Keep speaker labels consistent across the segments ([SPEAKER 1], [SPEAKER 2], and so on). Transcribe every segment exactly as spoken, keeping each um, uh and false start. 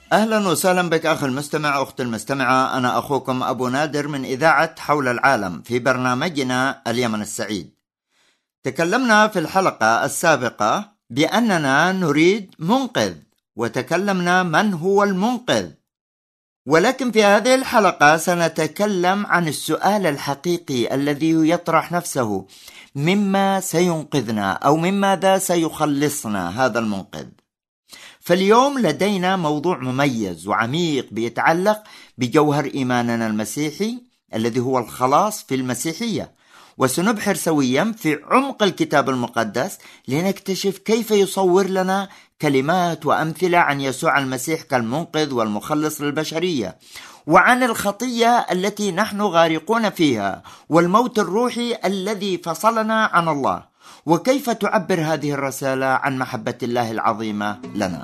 [SPEAKER 1] أهلا وسهلا بك أخي المستمع أختي المستمعة. أنا أخوكم أبو نادر من إذاعة حول العالم في برنامجنا اليمن السعيد. تكلمنا في الحلقة السابقة بأننا نريد منقذ، وتكلمنا من هو المنقذ، ولكن في هذه الحلقة سنتكلم عن السؤال الحقيقي الذي يطرح نفسه: مما سينقذنا أو مماذا سيخلصنا هذا المنقذ؟ فاليوم لدينا موضوع مميز وعميق بيتعلق بجوهر إيماننا المسيحي الذي هو الخلاص في المسيحية، وسنبحر سويا في عمق الكتاب المقدس لنكتشف كيف يصور لنا كلمات وأمثلة عن يسوع المسيح كالمنقذ والمخلص للبشرية، وعن الخطية التي نحن غارقون فيها، والموت الروحي الذي فصلنا عن الله، وكيف تعبر هذه الرسالة عن محبة الله العظيمة لنا.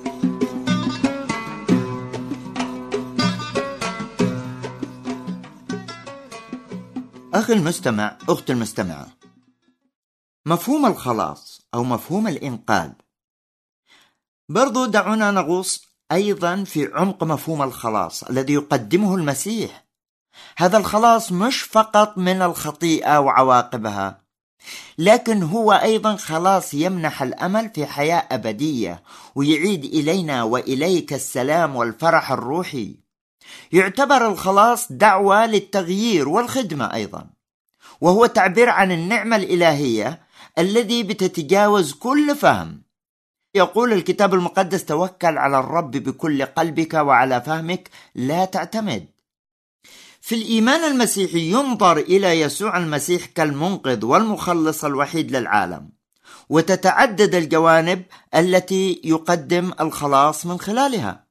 [SPEAKER 1] أخي المستمع أختي المستمعة، مفهوم الخلاص أو مفهوم الإنقاذ، برضو دعونا نغوص أيضا في عمق مفهوم الخلاص الذي يقدمه المسيح. هذا الخلاص مش فقط من الخطيئة وعواقبها، لكن هو أيضا خلاص يمنح الأمل في حياة أبدية، ويعيد إلينا وإليك السلام والفرح الروحي. يعتبر الخلاص دعوة للتغيير والخدمة أيضا، وهو تعبير عن النعمة الإلهية الذي بتتجاوز كل فهم. يقول الكتاب المقدس: توكل على الرب بكل قلبك وعلى فهمك لا تعتمد. في الإيمان المسيحي ينظر إلى يسوع المسيح كالمنقذ والمخلص الوحيد للعالم، وتتعدد الجوانب التي يقدم الخلاص من خلالها.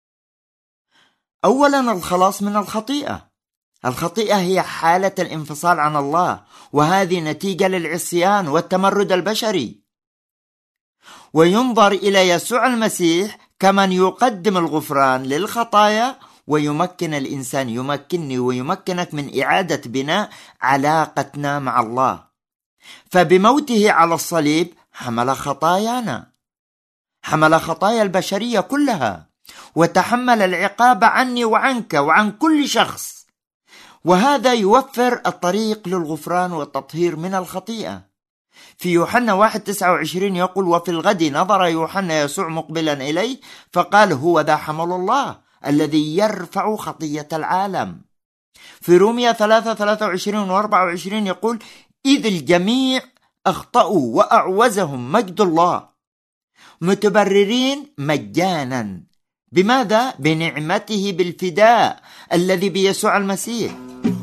[SPEAKER 1] أولا، الخلاص من الخطيئة. الخطيئة هي حالة الانفصال عن الله، وهذه نتيجة للعصيان والتمرد البشري. وينظر إلى يسوع المسيح كمن يقدم الغفران للخطايا، ويمكن الإنسان يمكنني ويمكنك من إعادة بناء علاقتنا مع الله. فبموته على الصليب حمل خطايانا، حمل خطايا البشرية كلها، وتحمل العقاب عني وعنك وعن كل شخص، وهذا يوفر الطريق للغفران والتطهير من الخطيئة. في يوحنا واحد تسعة وعشرين يقول: وفي الغد نظر يوحنا يسوع مقبلا إليه فقال: هو ذا حمل الله الذي يرفع خطية العالم. في رومية ثلاثة ثلاثة وعشرين وأربعة وعشرين يقول: إذ الجميع أخطأوا وأعوزهم مجد الله، متبررين مجانا. بماذا؟ بنعمته بالفداء الذي بيسوع المسيح.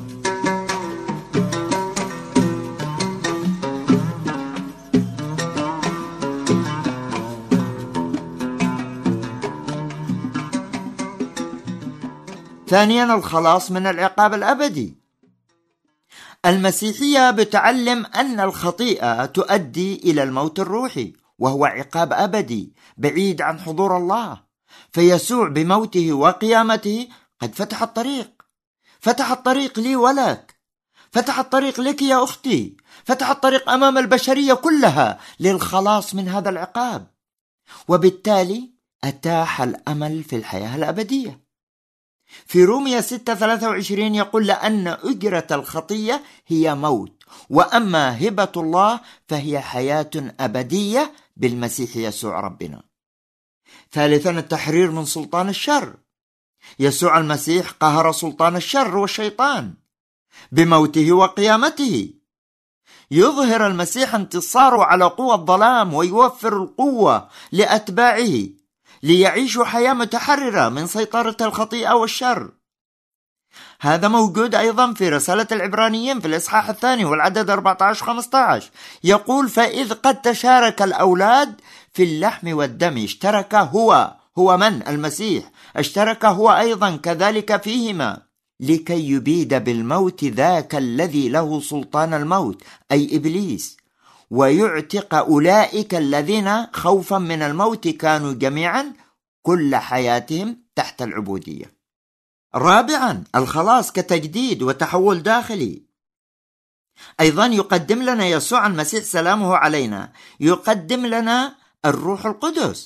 [SPEAKER 1] ثانيا، الخلاص من العقاب الأبدي. المسيحية بتعلم أن الخطيئة تؤدي إلى الموت الروحي، وهو عقاب أبدي بعيد عن حضور الله. فيسوع بموته وقيامته قد فتح الطريق، فتح الطريق لي ولك، فتح الطريق لك يا أختي، فتح الطريق أمام البشرية كلها للخلاص من هذا العقاب، وبالتالي أتاح الأمل في الحياة الأبدية. في رومية ستة ثلاثة وعشرين يقول: لأن أجرة الخطية هي موت، وأما هبة الله فهي حياة أبدية بالمسيح يسوع ربنا. ثالثا، التحرير من سلطان الشر. يسوع المسيح قهر سلطان الشر والشيطان بموته وقيامته. يظهر المسيح انتصاره على قوى الظلام، ويوفر القوة لأتباعه ليعيشوا حياة متحررة من سيطرة الخطيئة والشر. هذا موجود أيضا في رسالة العبرانيين في الإصحاح الثاني والعدد أربعة عشر خمسة عشر يقول: فإذ قد تشارك الأولاد في اللحم والدم، اشترك هو هو من؟ المسيح اشترك هو أيضا كذلك فيهما، لكي يبيد بالموت ذاك الذي له سلطان الموت، أي إبليس، ويعتق أولئك الذين خوفا من الموت كانوا جميعا كل حياتهم تحت العبودية. رابعا، الخلاص كتجديد وتحول داخلي. أيضا يقدم لنا يسوع المسيح سلامه علينا، يقدم لنا الروح القدس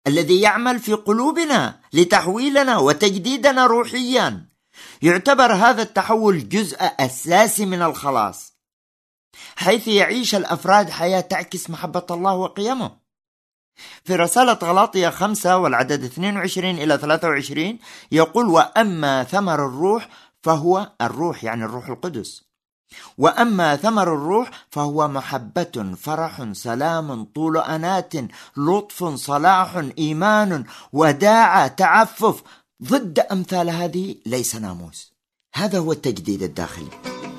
[SPEAKER 1] الذي يعمل في قلوبنا لتحويلنا وتجديدنا روحيا. يعتبر هذا التحول جزء أساسي من الخلاص، حيث يعيش الأفراد حياة تعكس محبة الله وقيمه. في رسالة غلاطية خمسة والعدد اثنين وعشرين إلى ثلاثة وعشرين يقول: وأما ثمر الروح فهو الروح يعني الروح القدس، وأما ثمر الروح فهو محبة، فرح، سلام، طول أنات، لطف، صلاح، إيمان، وداعة، تعفف. ضد أمثال هذه ليس ناموس. هذا هو التجديد الداخلي.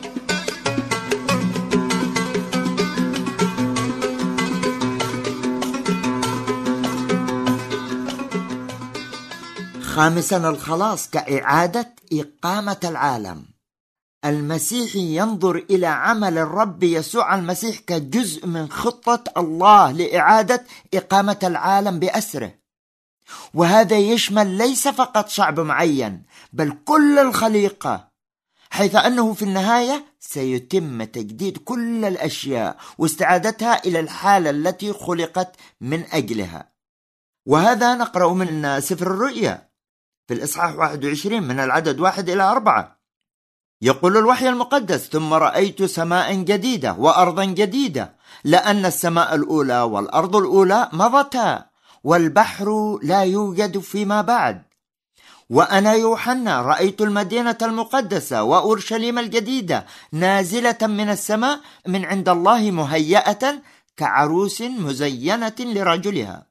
[SPEAKER 1] خامسا، الخلاص كإعادة إقامة العالم. المسيحي ينظر إلى عمل الرب يسوع المسيح كجزء من خطة الله لإعادة إقامة العالم بأسره، وهذا يشمل ليس فقط شعب معين بل كل الخليقة، حيث أنه في النهاية سيتم تجديد كل الأشياء واستعادتها إلى الحالة التي خلقت من أجلها. وهذا نقرأ من سفر الرؤيا في الإصحاح واحد وعشرين من العدد واحد إلى أربعة. يقول الوحي المقدس: ثم رأيت سماء جديدة وأرضا جديدة، لأن السماء الأولى والأرض الأولى مضتا، والبحر لا يوجد فيما بعد. وأنا يوحنا رأيت المدينة المقدسة وأورشليم الجديدة نازلة من السماء من عند الله، مهيئة كعروس مزينة لرجلها.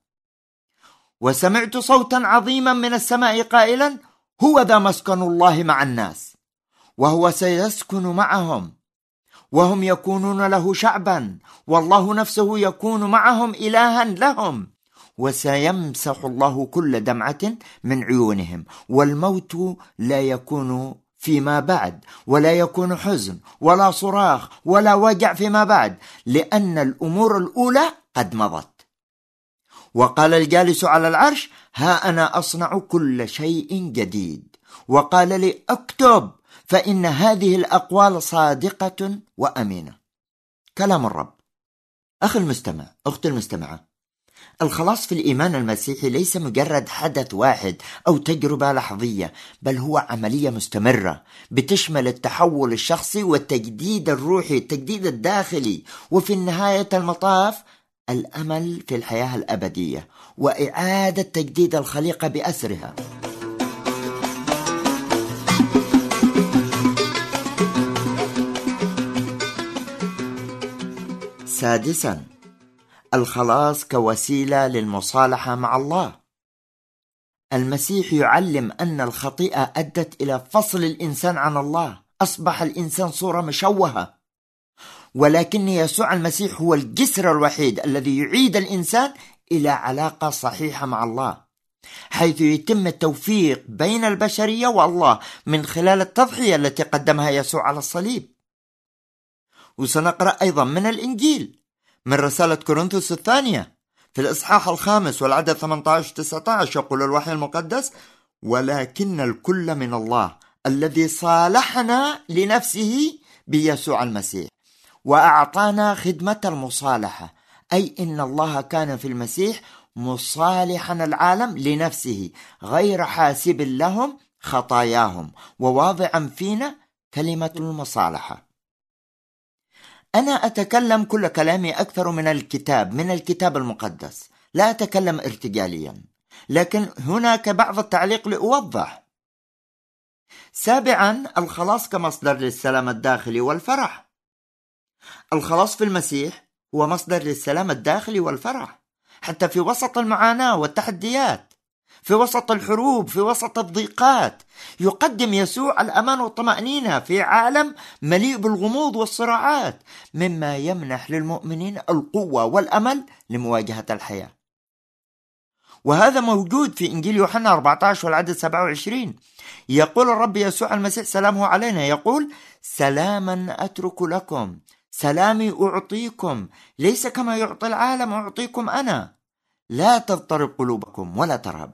[SPEAKER 1] وسمعت صوتا عظيما من السماء قائلا: هو ذا مسكن الله مع الناس، وهو سيسكن معهم، وهم يكونون له شعبا، والله نفسه يكون معهم إلها لهم، وسيمسح الله كل دمعة من عيونهم، والموت لا يكون فيما بعد، ولا يكون حزن ولا صراخ ولا وجع فيما بعد، لأن الأمور الأولى قد مضت. وقال الجالس على العرش: ها أنا أصنع كل شيء جديد. وقال لي: اكتب، فإن هذه الأقوال صادقة وأمينة. كلام الرب. أخي المستمع، أختي المستمعة، الخلاص في الإيمان المسيحي ليس مجرد حدث واحد أو تجربة لحظية، بل هو عملية مستمرة بتشمل التحول الشخصي والتجديد الروحي، التجديد الداخلي، وفي نهاية المطاف الأمل في الحياة الأبدية وإعادة تجديد الخليقة بأسرها. سادسا، الخلاص كوسيلة للمصالحة مع الله. المسيح يعلم أن الخطيئة أدت إلى فصل الإنسان عن الله، أصبح الإنسان صورة مشوهة، ولكن يسوع المسيح هو الجسر الوحيد الذي يعيد الإنسان إلى علاقة صحيحة مع الله، حيث يتم التوفيق بين البشرية والله من خلال التضحية التي قدمها يسوع على الصليب. وسنقرأ أيضا من الإنجيل من رسالة كورنثوس الثانية في الإصحاح الخامس والعدد ثمانية عشر تسعة عشر، يقول الوحي المقدس: ولكن الكل من الله الذي صالحنا لنفسه بيسوع المسيح وأعطانا خدمة المصالحة، أي إن الله كان في المسيح مصالحا العالم لنفسه، غير حاسب لهم خطاياهم، وواضعا فينا كلمة المصالحة. أنا أتكلم كل كلامي أكثر من الكتاب من الكتاب المقدس، لا أتكلم ارتجاليا، لكن هناك بعض التعليق لأوضح. سابعا، الخلاص كمصدر للسلام الداخلي والفرح. الخلاص في المسيح هو مصدر للسلام الداخلي والفرح، حتى في وسط المعاناة والتحديات، في وسط الحروب، في وسط الضيقات، يقدم يسوع الأمان والطمأنينة في عالم مليء بالغموض والصراعات، مما يمنح للمؤمنين القوة والأمل لمواجهة الحياة. وهذا موجود في إنجيل يوحنا أربعة عشر والعدد سبعة وعشرين. يقول الرب يسوع المسيح سلامه علينا، يقول: سلاما أترك لكم، سلامي أعطيكم، ليس كما يعطي العالم أعطيكم أنا، لا تضطرب قلوبكم ولا ترهب.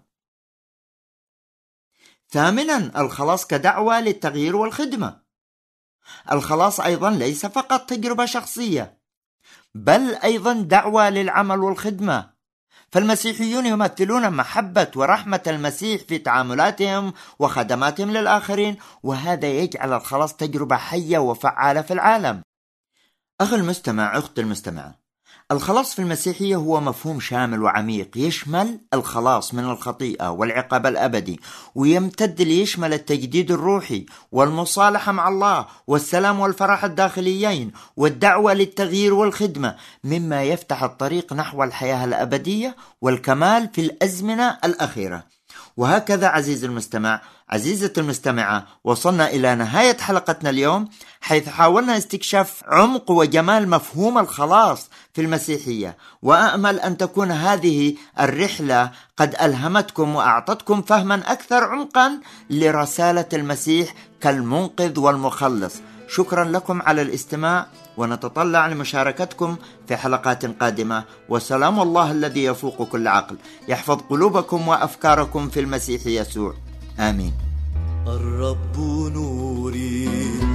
[SPEAKER 1] ثامنا، الخلاص كدعوة للتغيير والخدمة. الخلاص أيضا ليس فقط تجربة شخصية، بل أيضا دعوة للعمل والخدمة، فالمسيحيون يمثلون محبة ورحمة المسيح في تعاملاتهم وخدماتهم للآخرين، وهذا يجعل الخلاص تجربة حية وفعالة في العالم. أخي المستمع، أختي المستمعة، الخلاص في المسيحية هو مفهوم شامل وعميق يشمل الخلاص من الخطيئة والعقاب الأبدي، ويمتد ليشمل التجديد الروحي والمصالحة مع الله والسلام والفرح الداخليين والدعوة للتغيير والخدمة، مما يفتح الطريق نحو الحياة الأبدية والكمال في الأزمنة الأخيرة. وهكذا عزيزي المستمع، عزيزتي المستمعة، وصلنا إلى نهاية حلقتنا اليوم، حيث حاولنا استكشاف عمق وجمال مفهوم الخلاص في المسيحية، وأأمل أن تكون هذه الرحلة قد ألهمتكم وأعطتكم فهما أكثر عمقا لرسالة المسيح كالمنقذ والمخلص. شكرا لكم على الاستماع، ونتطلع لمشاركتكم في حلقات قادمة، وسلام الله الذي يفوق كل عقل يحفظ قلوبكم وأفكاركم في المسيح يسوع. آمين.
[SPEAKER 2] الرب نوري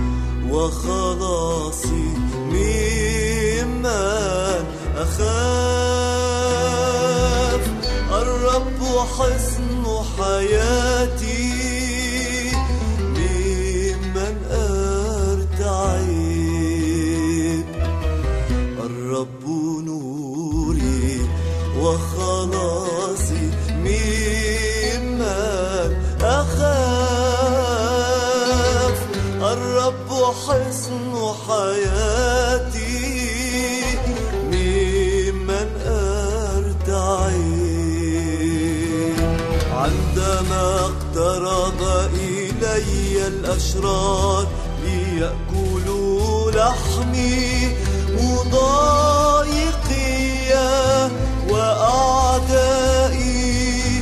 [SPEAKER 2] وخلاصي، ممن أخاف؟ الرب حصن حياتي، ممن أرتعب؟ الرب نوري وخلاصي، ممن أخاف؟ الرب حصن حياتي، ممن أرتعب؟ عندما اقترب إلي الأشرار ليأكلوا لحمي، مضايقي وأعدائي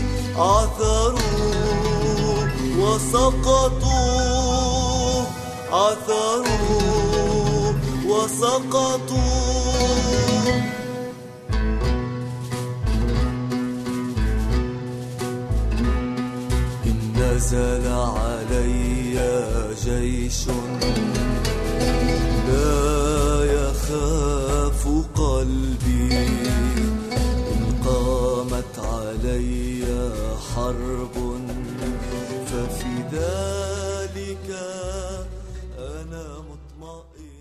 [SPEAKER 2] عثروا وسقطوا، عثروا وسقطوا. إن نزل علي جيش لا يخاف قلبي، إن قامت علي حرب ففي ذلك أنا مطمئن.